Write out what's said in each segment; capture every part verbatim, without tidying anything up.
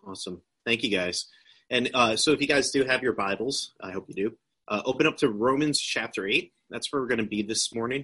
Awesome. Thank you, guys. And uh, so if you guys do have your Bibles, I hope you do, uh, open up to Romans chapter eight. That's where we're going to be this morning.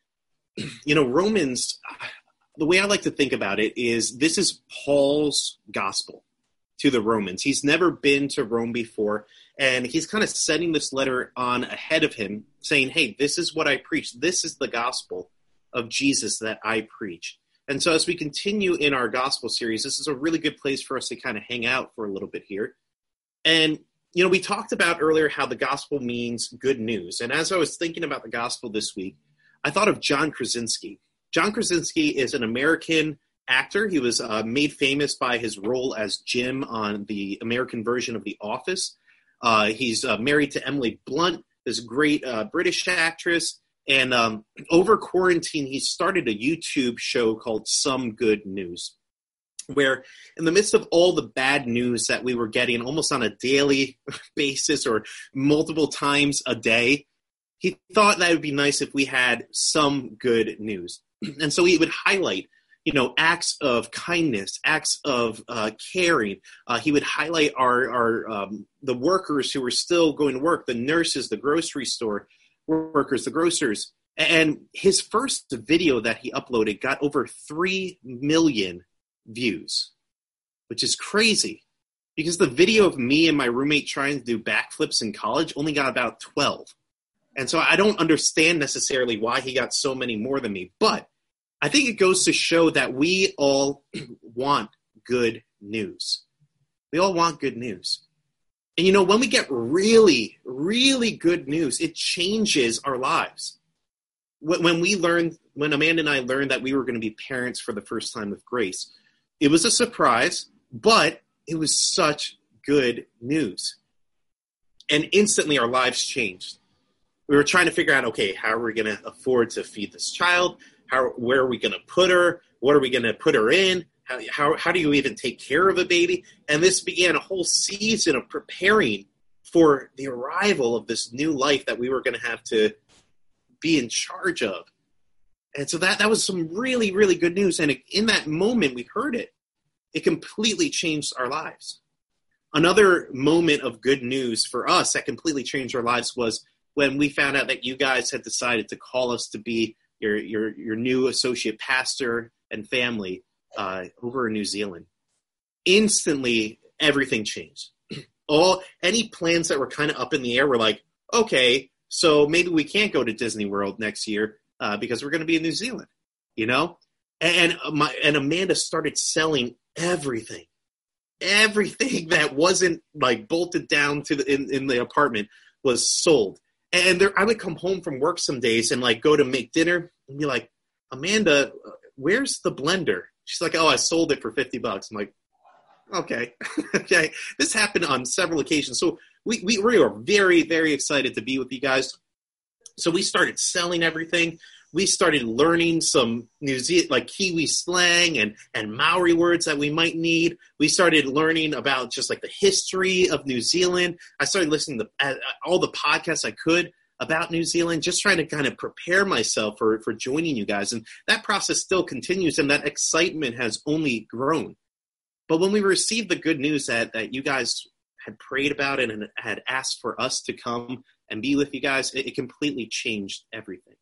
You know, Romans, the way I like to think about it is this is Paul's gospel to the Romans. He's never been to Rome before, and he's kind of setting this letter on ahead of him, saying, hey, this is what I preach. This is the gospel of Jesus that I preach. And so as we continue in our gospel series, this is a really good place for us to kind of hang out for a little bit here. And, you know, we talked about earlier how the gospel means good news. And as I was thinking about the gospel this week, I thought of John Krasinski. John Krasinski is an American actor. He was uh, made famous by his role as Jim on the American version of The Office. Uh, he's uh, married to Emily Blunt, this great uh, British actress. And um, over quarantine, he started a YouTube show called Some Good News, where in the midst of all the bad news that we were getting almost on a daily basis or multiple times a day, he thought that it would be nice if we had some good news. And so he would highlight, you know, acts of kindness, acts of uh, caring. Uh, he would highlight our, our um, the workers who were still going to work, the nurses, the grocery store workers, the grocers. And his first video that he uploaded got over three million views, which is crazy because the video of me and my roommate trying to do backflips in college only got about twelve. And so I don't understand necessarily why he got so many more than me, but I think it goes to show that we all want good news. We all want good news. And, you know, when we get really, really good news, it changes our lives. When we learned, when Amanda and I learned that we were going to be parents for the first time with Grace, it was a surprise, but it was such good news. And instantly our lives changed. We were trying to figure out, okay, how are we going to afford to feed this child? How, where are we going to put her? What are we going to put her in? How, how, how do you even take care of a baby? And this began a whole season of preparing for the arrival of this new life that we were going to have to be in charge of. And so that, that was some really, really good news. And in that moment we heard it, it completely changed our lives. Another moment of good news for us that completely changed our lives was when we found out that you guys had decided to call us to be your your your new associate pastor and family uh, over in New Zealand. Instantly, everything changed. All any plans that were kind of up in the air were like, okay, so maybe we can't go to Disney World next year uh, because we're going to be in New Zealand, you know? And my and Amanda started selling everything, everything that wasn't like bolted down to the in, in the apartment was sold. And there, I would come home from work some days and like go to make dinner and be like, Amanda, where's the blender? She's like, oh, I sold it for fifty bucks. I'm like, okay, okay. This happened on several occasions. So we, we, we were very, very excited to be with you guys. So we started selling everything. We started learning some New Zealand, like Kiwi slang and, and Maori words that we might need. We started learning about just like the history of New Zealand. I started listening to uh, all the podcasts I could about New Zealand, just trying to kind of prepare myself for, for joining you guys. And that process still continues, and that excitement has only grown. But when we received the good news that, that you guys had prayed about it and had asked for us to come and be with you guys, it, it completely changed everything.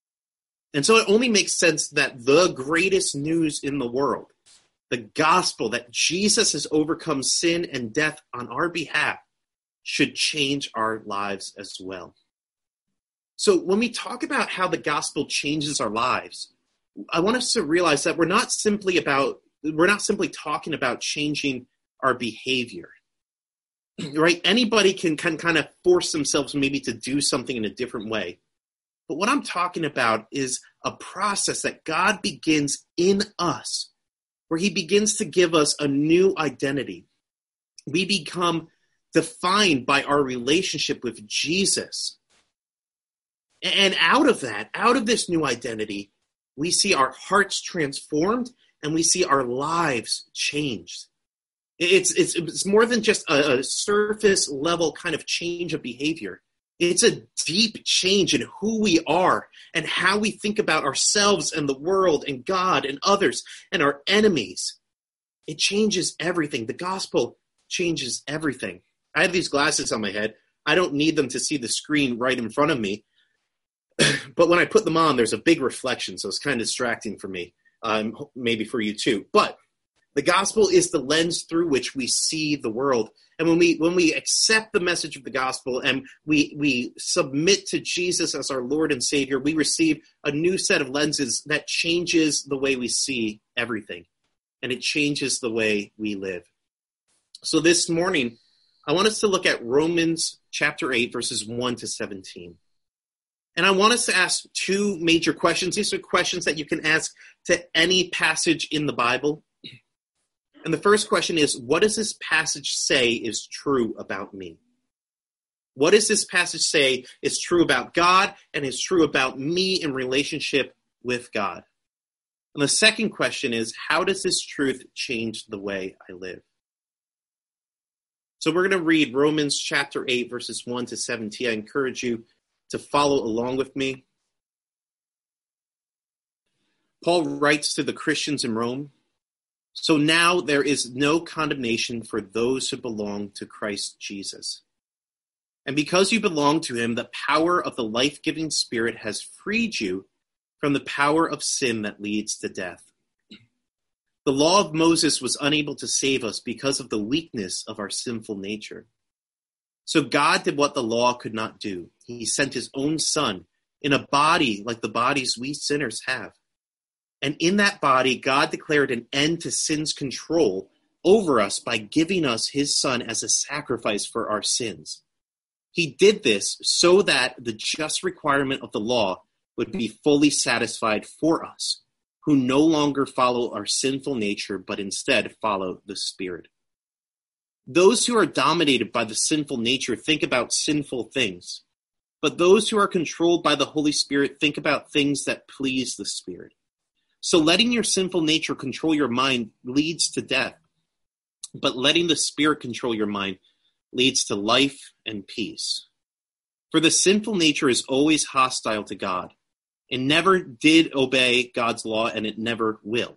And so it only makes sense that the greatest news in the world, the gospel that Jesus has overcome sin and death on our behalf, should change our lives as well. So when we talk about how the gospel changes our lives, I want us to realize that we're not simply about, we're not simply talking about changing our behavior, right? Anybody can, can kind of force themselves maybe to do something in a different way. But what I'm talking about is a process that God begins in us, where he begins to give us a new identity. We become defined by our relationship with Jesus. And out of that, out of this new identity, we see our hearts transformed and we see our lives changed. It's, it's, it's more than just a, a surface level kind of change of behavior. It's a deep change in who we are and how we think about ourselves and the world and God and others and our enemies. It changes everything. The gospel changes everything. I have these glasses on my head. I don't need them to see the screen right in front of me. But when I put them on, there's a big reflection, so it's kind of distracting for me, um, maybe for you too. But the gospel is the lens through which we see the world. And when we when we accept the message of the gospel and we we submit to Jesus as our Lord and Savior, we receive a new set of lenses that changes the way we see everything. And it changes the way we live. So this morning, I want us to look at Romans chapter eight, verses one to seventeen. And I want us to ask two major questions. These are questions that you can ask to any passage in the Bible. And the first question is, what does this passage say is true about me? What does this passage say is true about God and is true about me in relationship with God? And the second question is, how does this truth change the way I live? So we're going to read Romans chapter eight, verses one to seventeen. I encourage you to follow along with me. Paul writes to the Christians in Rome, "So now there is no condemnation for those who belong to Christ Jesus. And because you belong to him, the power of the life-giving Spirit has freed you from the power of sin that leads to death. The law of Moses was unable to save us because of the weakness of our sinful nature. So God did what the law could not do. He sent his own Son in a body like the bodies we sinners have. And in that body, God declared an end to sin's control over us by giving us his Son as a sacrifice for our sins. He did this so that the just requirement of the law would be fully satisfied for us, who no longer follow our sinful nature, but instead follow the Spirit. Those who are dominated by the sinful nature think about sinful things, but those who are controlled by the Holy Spirit think about things that please the Spirit. So letting your sinful nature control your mind leads to death, but letting the Spirit control your mind leads to life and peace. For the sinful nature is always hostile to God. It never did obey God's law, and it never will.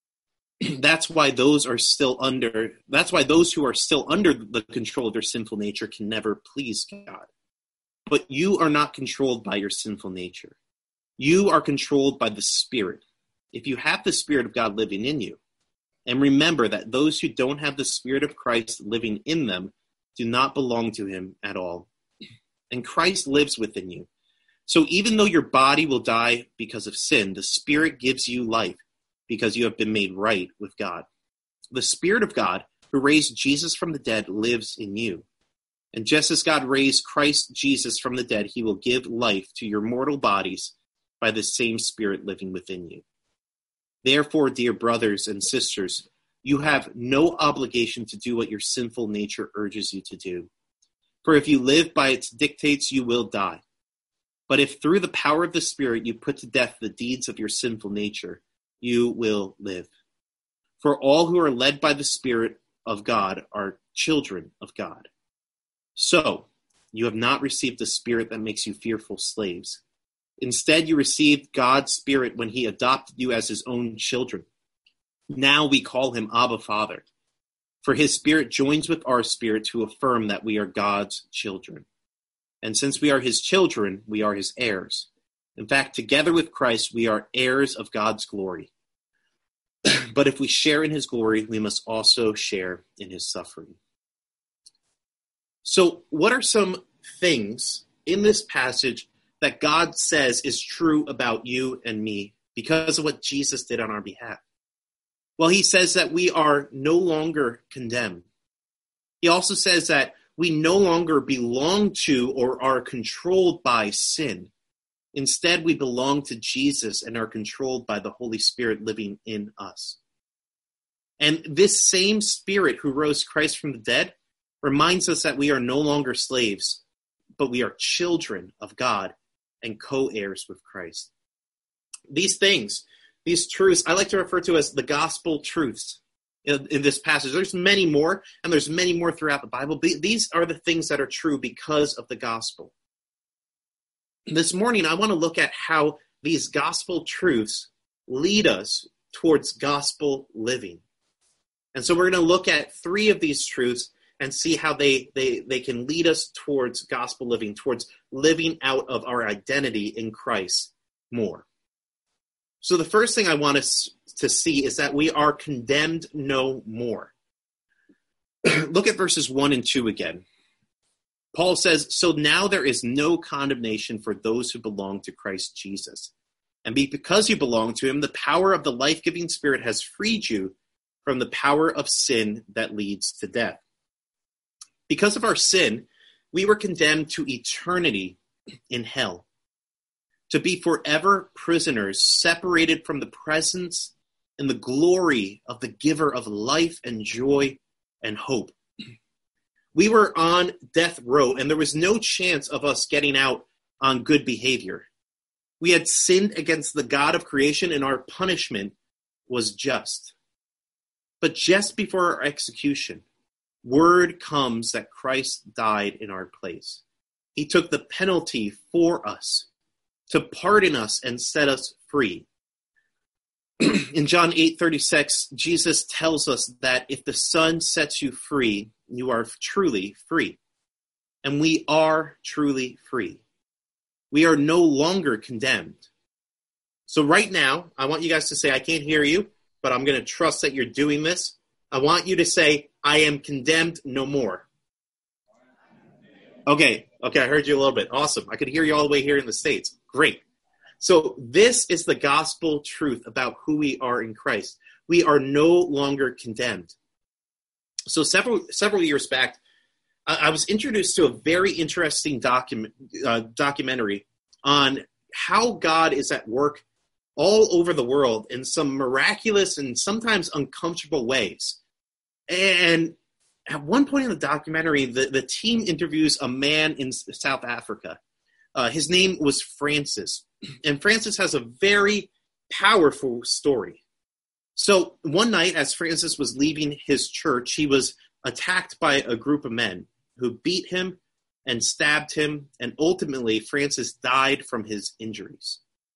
That's why those are still under, that's why those who are still under the control of their sinful nature can never please God. But you are not controlled by your sinful nature. You are controlled by the Spirit, if you have the Spirit of God living in you. And remember that those who don't have the Spirit of Christ living in them do not belong to him at all. And Christ lives within you. So even though your body will die because of sin, the Spirit gives you life because you have been made right with God. The Spirit of God, who raised Jesus from the dead, lives in you. And just as God raised Christ Jesus from the dead, he will give life to your mortal bodies by the same Spirit living within you. Therefore, dear brothers and sisters, you have no obligation to do what your sinful nature urges you to do. For if you live by its dictates, you will die. But if through the power of the Spirit you put to death the deeds of your sinful nature, you will live. For all who are led by the Spirit of God are children of God. So, you have not received the spirit that makes you fearful slaves. Instead, you received God's Spirit when he adopted you as his own children. Now we call him Abba, Father. For his Spirit joins with our spirit to affirm that we are God's children. And since we are his children, we are his heirs. In fact, together with Christ, we are heirs of God's glory. But if we share in his glory, we must also share in his suffering. So what are some things in this passage that God says is true about you and me because of what Jesus did on our behalf? Well, he says that we are no longer condemned. He also says that we no longer belong to or are controlled by sin. Instead, we belong to Jesus and are controlled by the Holy Spirit living in us. And this same Spirit who rose Christ from the dead reminds us that we are no longer slaves, but we are children of God and co-heirs with Christ. These things, these truths, I like to refer to as the gospel truths in, in this passage. There's many more, and there's many more throughout the Bible. But these are the things that are true because of the gospel. This morning, I want to look at how these gospel truths lead us towards gospel living. And so we're going to look at three of these truths and see how they, they, they can lead us towards gospel living, towards living out of our identity in Christ more. So the first thing I want us to see is that we are condemned no more. Look at verses one and two again. Paul says, "So now there is no condemnation for those who belong to Christ Jesus. And because you belong to him, the power of the life-giving Spirit has freed you from the power of sin that leads to death." Because of our sin, we were condemned to eternity in hell, to be forever prisoners, separated from the presence and the glory of the giver of life and joy and hope. We were on death row, and there was no chance of us getting out on good behavior. We had sinned against the God of creation, and our punishment was just. But just before our execution, word comes that Christ died in our place. He took the penalty for us to pardon us and set us free. In John eight thirty-six, Jesus tells us that if the Son sets you free, you are truly free. And we are truly free. We are no longer condemned. So right now, I want you guys to say, I can't hear you, but I'm going to trust that you're doing this. I want you to say, I am condemned no more. Okay, okay, I heard you a little bit. Awesome. I could hear you all the way here in the States. Great. So this is the gospel truth about who we are in Christ. We are no longer condemned. So several several years back, I was introduced to a very interesting document, uh, documentary on how God is at work all over the world in some miraculous and sometimes uncomfortable ways. And at one point in the documentary, the, the team interviews a man in South Africa. Uh, his name was Francis. And Francis has a very powerful story. So one night, as Francis was leaving his church, he was attacked by a group of men who beat him and stabbed him, and ultimately Francis died from his injuries.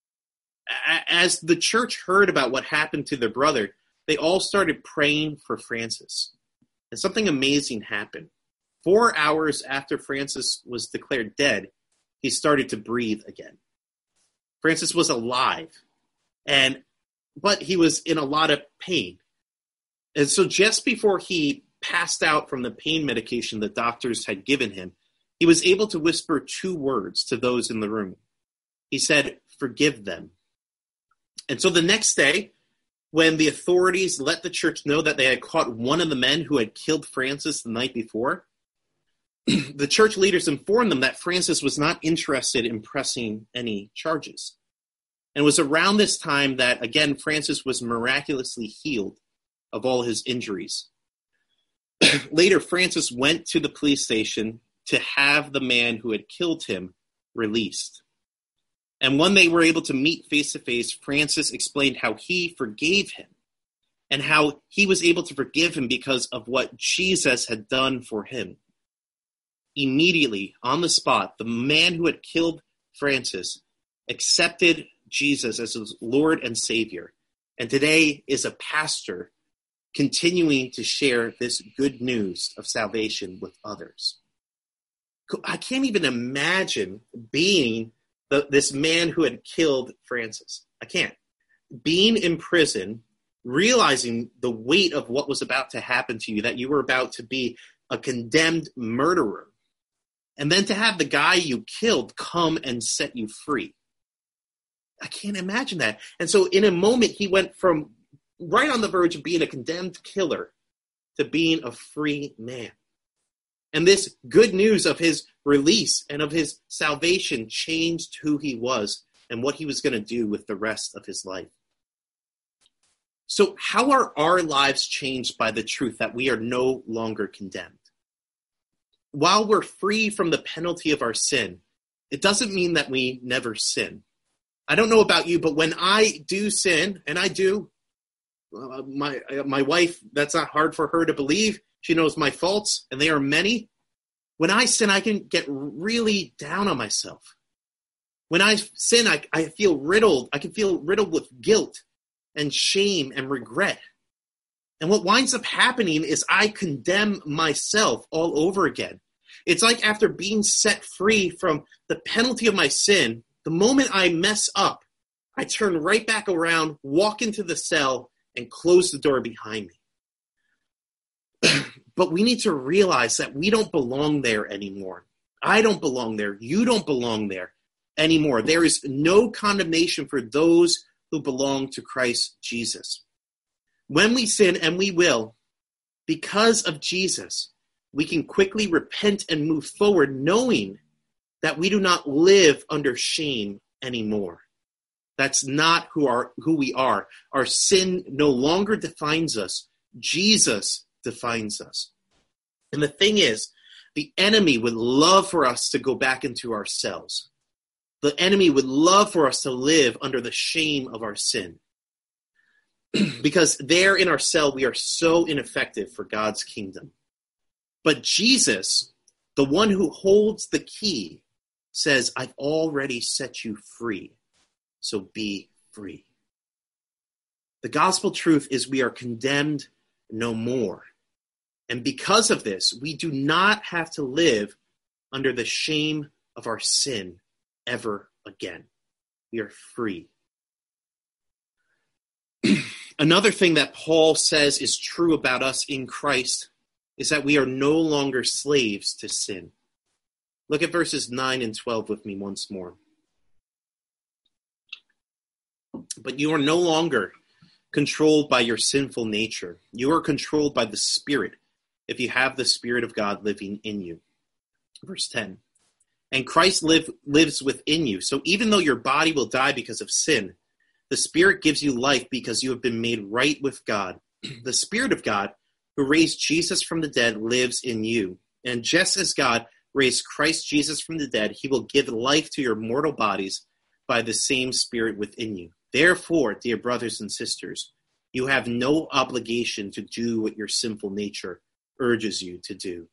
As the church heard about what happened to their brother, they all started praying for Francis. And something amazing happened. Four hours after Francis was declared dead, he started to breathe again. Francis was alive, and but he was in a lot of pain. And so just before he passed out from the pain medication the doctors had given him, he was able to whisper two words to those in the room. He said, "Forgive them." And so the next day, when the authorities let the church know that they had caught one of the men who had killed Francis the night before, the church leaders informed them that Francis was not interested in pressing any charges. And it was around this time that, again, Francis was miraculously healed of all his injuries. Later, Francis went to the police station to have the man who had killed him released. And when they were able to meet face-to-face, Francis explained how he forgave him and how he was able to forgive him because of what Jesus had done for him. Immediately, on the spot, the man who had killed Francis accepted Jesus as his Lord and Savior, and today is a pastor continuing to share this good news of salvation with others. I can't even imagine being the, this man who had killed Francis. I can't. Being in prison, realizing the weight of what was about to happen to you, that you were about to be a condemned murderer, and then to have the guy you killed come and set you free. I can't imagine that. And so in a moment, he went from right on the verge of being a condemned killer to being a free man. And this good news of his release and of his salvation changed who he was and what he was going to do with the rest of his life. So how are our lives changed by the truth that we are no longer condemned? While we're free from the penalty of our sin, it doesn't mean that we never sin. I don't know about you, but when I do sin, and I do, uh, my uh, my wife, that's not hard for her to believe. She knows my faults, and they are many. When I sin, I can get really down on myself. When I sin, I, I feel riddled. I can feel riddled with guilt and shame and regret. And what winds up happening is I condemn myself all over again. It's like after being set free from the penalty of my sin, the moment I mess up, I turn right back around, walk into the cell, and close the door behind me. But we need to realize that we don't belong there anymore. I don't belong there. You don't belong there anymore. There is no condemnation for those who belong to Christ Jesus. When we sin, and we will, because of Jesus, we can quickly repent and move forward knowing that we do not live under shame anymore. That's not who our who we are. Our sin no longer defines us. Jesus defines us. And the thing is, the enemy would love for us to go back into ourselves. The enemy would love for us to live under the shame of our sin. Because there in our cell, we are so ineffective for God's kingdom. But Jesus, the one who holds the key, says, I've already set you free, so be free. The gospel truth is we are condemned no more. And because of this, we do not have to live under the shame of our sin ever again. We are free. Another thing that Paul says is true about us in Christ is that we are no longer slaves to sin. Look at verses nine and twelve with me once more. But you are no longer controlled by your sinful nature. You are controlled by the Spirit, if you have the Spirit of God living in you. Verse ten. And Christ live, lives within you. So even though your body will die because of sin, the Spirit gives you life because you have been made right with God. The Spirit of God, who raised Jesus from the dead, lives in you. And just as God raised Christ Jesus from the dead, he will give life to your mortal bodies by the same Spirit within you. Therefore, dear brothers and sisters, you have no obligation to do what your sinful nature urges you to do.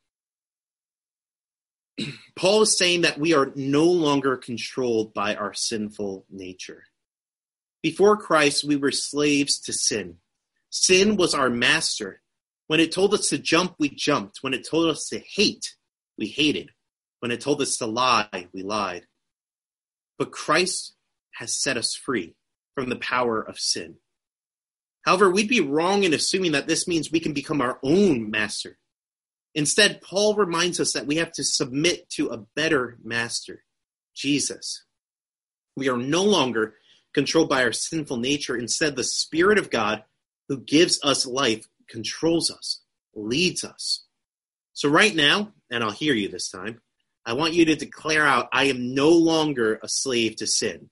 Paul is saying that we are no longer controlled by our sinful nature. Before Christ, we were slaves to sin. Sin was our master. When it told us to jump, we jumped. When it told us to hate, we hated. When it told us to lie, we lied. But Christ has set us free from the power of sin. However, we'd be wrong in assuming that this means we can become our own master. Instead, Paul reminds us that we have to submit to a better master, Jesus. We are no longer controlled by our sinful nature. Instead, the Spirit of God, who gives us life, controls us, leads us. So right now, and I'll hear you this time, I want you to declare out, I am no longer a slave to sin.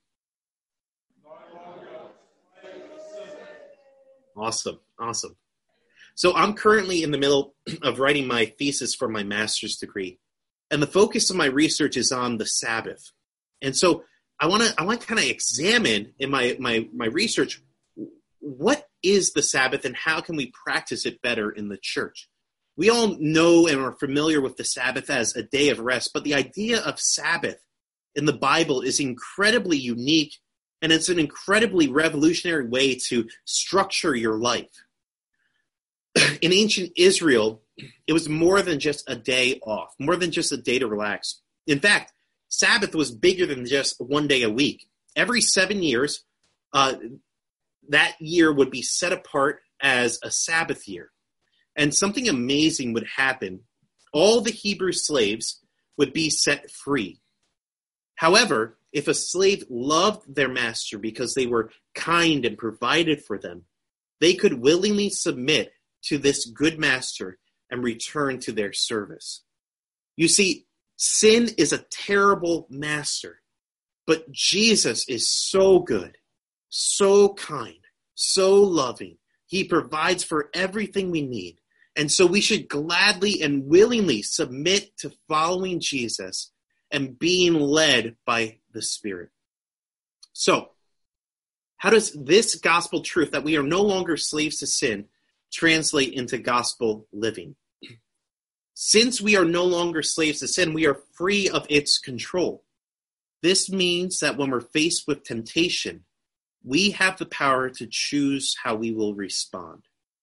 Awesome, awesome. So I'm currently in the middle of writing my thesis for my master's degree, and the focus of my research is on the Sabbath. And so I want to I want to kind of examine in my, my, my research, what is the Sabbath and how can we practice it better in the church? We all know and are familiar with the Sabbath as a day of rest, but the idea of Sabbath in the Bible is incredibly unique, and it's an incredibly revolutionary way to structure your life. In ancient Israel, it was more than just a day off, more than just a day to relax. In fact, Sabbath was bigger than just one day a week. Every seven years, uh, that year would be set apart as a Sabbath year. And something amazing would happen. All the Hebrew slaves would be set free. However, if a slave loved their master because they were kind and provided for them, they could willingly submit to this good master and return to their service. You see, sin is a terrible master, but Jesus is so good, so kind, so loving. He provides for everything we need. And so we should gladly and willingly submit to following Jesus and being led by the Spirit. So, how does this gospel truth that we are no longer slaves to sin translate into gospel living? Since we are no longer slaves to sin, we are free of its control. This means that when we're faced with temptation, we have the power to choose how we will respond.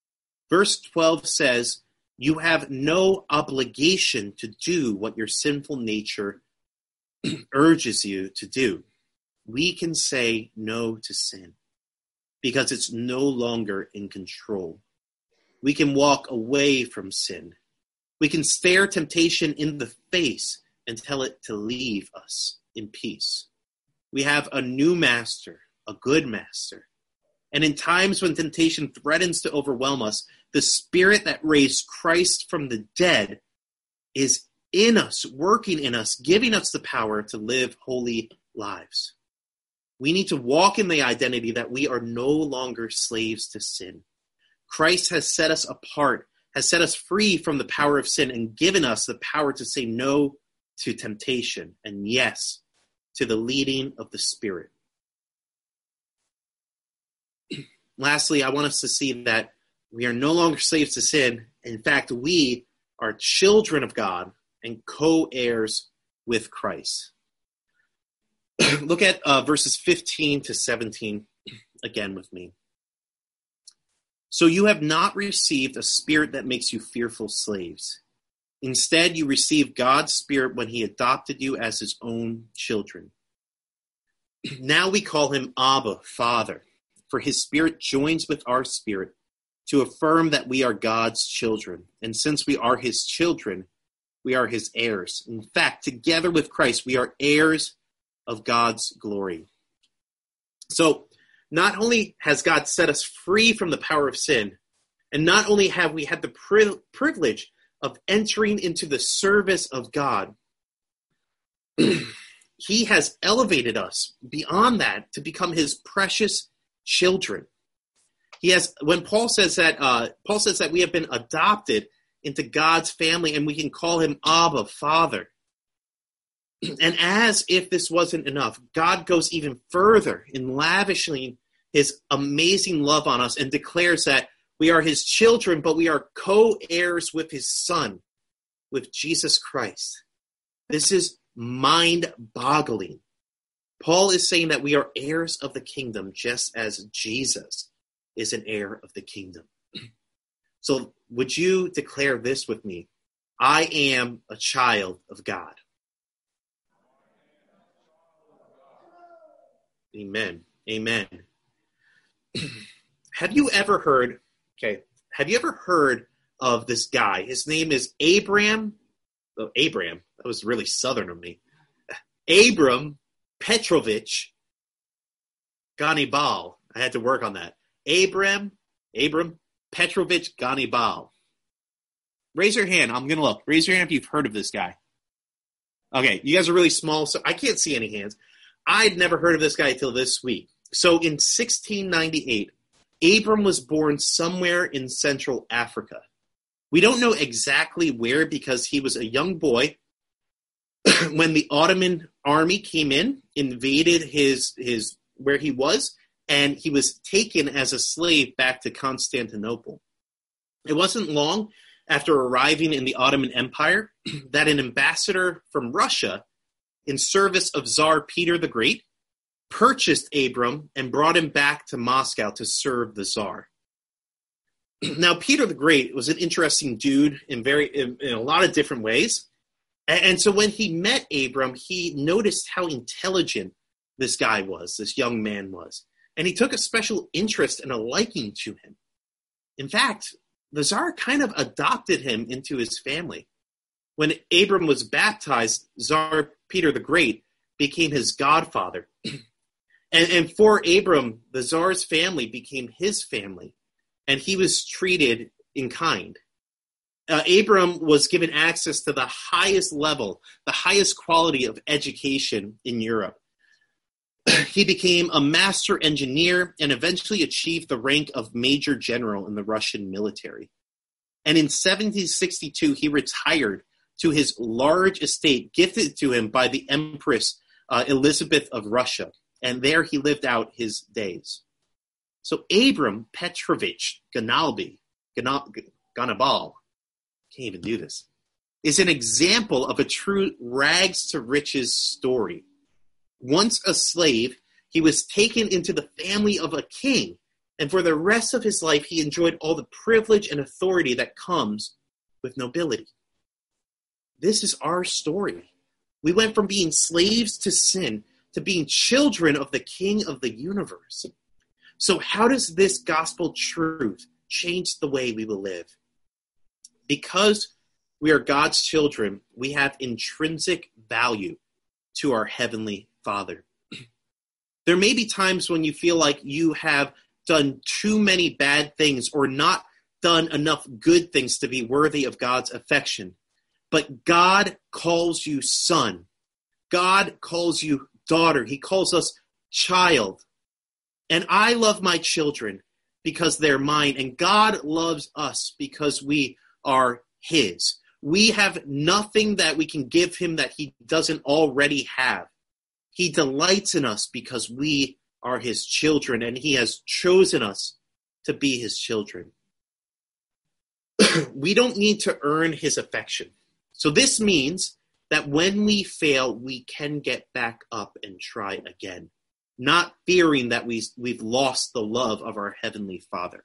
Verse twelve says, you have no obligation to do what your sinful nature urges you to do. We can say no to sin because it's no longer in control. We can walk away from sin. We can stare temptation in the face and tell it to leave us in peace. We have a new master, a good master. And in times when temptation threatens to overwhelm us, the Spirit that raised Christ from the dead is in us, working in us, giving us the power to live holy lives. We need to walk in the identity that we are no longer slaves to sin. Christ has set us apart, has set us free from the power of sin and given us the power to say no to temptation and yes to the leading of the Spirit. Lastly, I want us to see that we are no longer slaves to sin. In fact, we are children of God and co-heirs with Christ. Look at uh, verses fifteen to seventeen again with me. So you have not received a spirit that makes you fearful slaves. Instead, you received God's Spirit when he adopted you as his own children. Now we call him Abba, Father, for his Spirit joins with our spirit to affirm that we are God's children. And since we are his children, we are his heirs. In fact, together with Christ, we are heirs of God's glory. So, not only has God set us free from the power of sin, and not only have we had the pri- privilege of entering into the service of God, he has elevated us beyond that to become his precious children. He has, when Paul says that, uh, Paul says that we have been adopted into God's family and we can call him Abba, Father. And as if this wasn't enough, God goes even further in lavishing his amazing love on us and declares that we are his children, but we are co-heirs with his Son, with Jesus Christ. This is mind-boggling. Paul is saying that we are heirs of the kingdom, just as Jesus is an heir of the kingdom. So would you declare this with me? I am a child of God. Amen. Amen. Have you ever heard, okay, have you ever heard of this guy? His name is Abram, oh, Abram, that was really southern of me. Abram Petrovich Ganibal. I had to work on that. Abram, Abram Petrovich Ganibal. Raise your hand. I'm going to look. Raise your hand if you've heard of this guy. Okay, you guys are really small, so I can't see any hands. I'd never heard of this guy until this week. So in sixteen ninety-eight, Abram was born somewhere in Central Africa. We don't know exactly where because he was a young boy when the Ottoman army came in, invaded his his where he was, and he was taken as a slave back to Constantinople. It wasn't long after arriving in the Ottoman Empire that an ambassador from Russia in service of Tsar Peter the Great, purchased Abram and brought him back to Moscow to serve the Tsar. Now, Peter the Great was an interesting dude in very in, in a lot of different ways. And, and so when he met Abram, he noticed how intelligent this guy was, this young man was. And he took a special interest and a liking to him. In fact, the Tsar kind of adopted him into his family. When Abram was baptized, Tsar Peter the Great became his godfather. and, and for Abram, the Tsar's family became his family, and he was treated in kind. Uh, Abram was given access to the highest level, the highest quality of education in Europe. He became a master engineer and eventually achieved the rank of major general in the Russian military. And in seventeen sixty-two, he retired to his large estate gifted to him by the Empress uh, Elizabeth of Russia. And there he lived out his days. So Abram Petrovich Ganalbi, Ganabal, can't even do this, is an example of a true rags to riches story. Once a slave, he was taken into the family of a king And for the rest of his life, he enjoyed all the privilege and authority that comes with nobility. This is our story. We went from being slaves to sin to being children of the King of the universe. So how does this gospel truth change the way we will live? Because we are God's children, we have intrinsic value to our Heavenly Father. There may be times when you feel like you have done too many bad things or not done enough good things to be worthy of God's affection. But God calls you son. God calls you daughter. He calls us child. And I love my children because they're mine. And God loves us because we are his. We have nothing that we can give him that he doesn't already have. He delights in us because we are his children, and he has chosen us to be his children. We don't need to earn his affection. So this means that when we fail, we can get back up and try again, not fearing that we, we've lost the love of our Heavenly Father.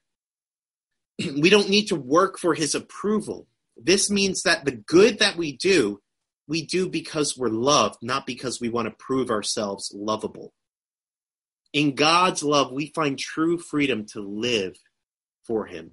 We don't need to work for his approval. This means that the good that we do, we do because we're loved, not because we want to prove ourselves lovable. In God's love, we find true freedom to live for him.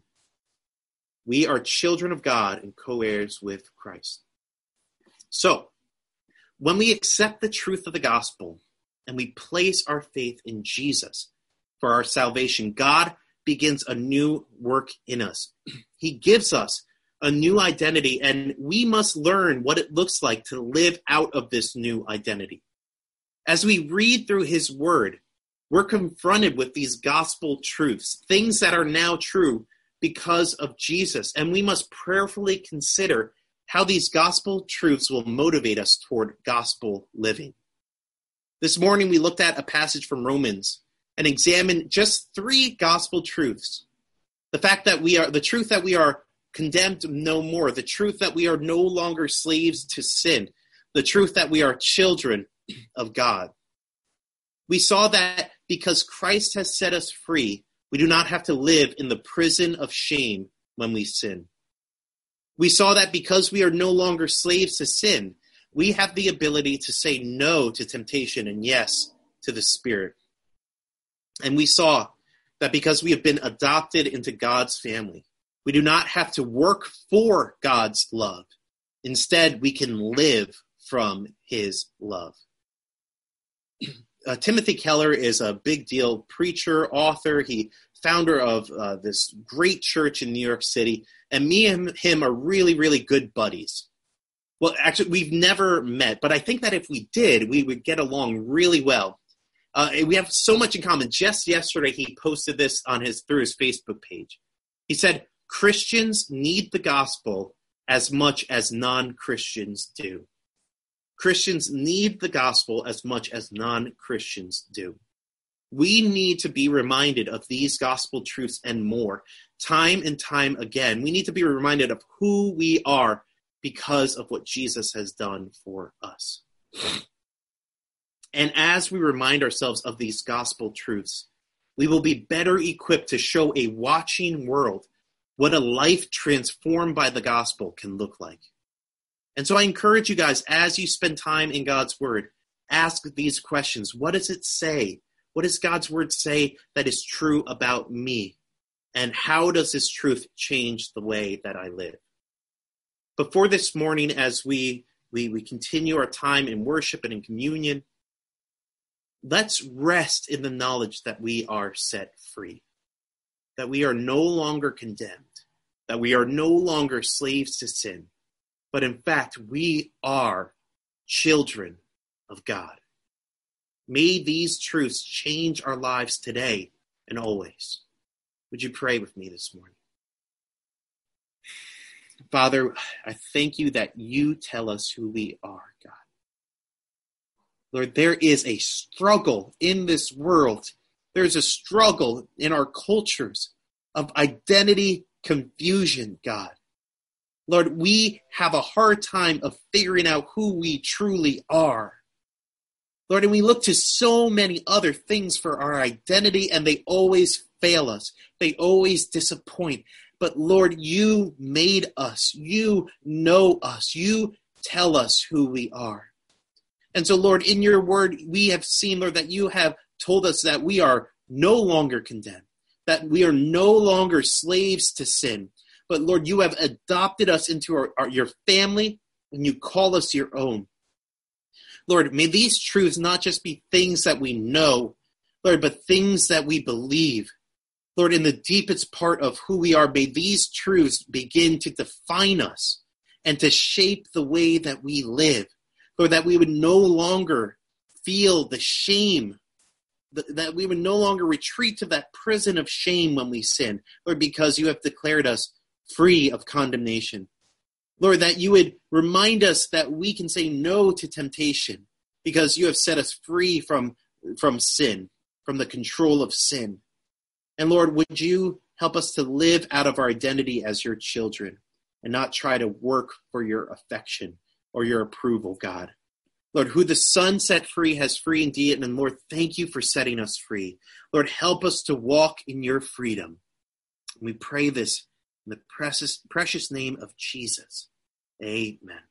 We are children of God and co-heirs with Christ. So, when we accept the truth of the gospel and we place our faith in Jesus for our salvation, God begins a new work in us. He gives us a new identity, and we must learn what it looks like to live out of this new identity. As we read through his word, we're confronted with these gospel truths, things that are now true because of Jesus, and we must prayerfully consider how these gospel truths will motivate us toward gospel living. This morning, we looked at a passage from Romans and examined just three gospel truths. The fact that we are, the truth that we are condemned no more, the truth that we are no longer slaves to sin, the truth that we are children of God. We saw that because Christ has set us free, we do not have to live in the prison of shame when we sin. We saw that because we are no longer slaves to sin, we have the ability to say no to temptation and yes to the Spirit. And we saw that because we have been adopted into God's family, we do not have to work for God's love. Instead, we can live from his love. Uh, Timothy Keller is a big deal preacher, author. He founder of uh, this great church in New York City. And me and him are really, really good buddies. Well, actually, we've never met, but I think that if we did, we would get along really well. Uh, we have so much in common. Just yesterday, he posted this on his through his Facebook page. He said, Christians need the gospel as much as non-Christians do. Christians need the gospel as much as non-Christians do. We need to be reminded of these gospel truths and more, time and time again. We need to be reminded of who we are because of what Jesus has done for us. And as we remind ourselves of these gospel truths, we will be better equipped to show a watching world what a life transformed by the gospel can look like. And so I encourage you guys, as you spend time in God's word, ask these questions. What does it say? What does God's word say that is true about me? And how does this truth change the way that I live? Before this morning, as we, we, we continue our time in worship and in communion, let's rest in the knowledge that we are set free, that we are no longer condemned, that we are no longer slaves to sin, but in fact, we are children of God. May these truths change our lives today and always. Would you pray with me this morning? Father, I thank you that you tell us who we are, God. Lord, there is a struggle in this world. There's a struggle in our cultures of identity confusion, God. Lord, we have a hard time of figuring out who we truly are. Lord, and we look to so many other things for our identity, and they always fail us. They always disappoint. But Lord, you made us. You know us. You tell us who we are. And so, Lord, in your word, we have seen, Lord, that you have told us that we are no longer condemned, that we are no longer slaves to sin. But, Lord, you have adopted us into our, our, your family, and you call us your own. Lord, may these truths not just be things that we know, Lord, but things that we believe. Lord, in the deepest part of who we are, may these truths begin to define us and to shape the way that we live. Lord, that we would no longer feel the shame, that we would no longer retreat to that prison of shame when we sin, Lord, because you have declared us free of condemnation. Lord, that you would remind us that we can say no to temptation because you have set us free from, from sin, from the control of sin. And Lord, would you help us to live out of our identity as your children and not try to work for your affection or your approval, God. Lord, who the Son set free has free indeed. And Lord, thank you for setting us free. Lord, help us to walk in your freedom. We pray this in the precious, precious name of Jesus. Amen.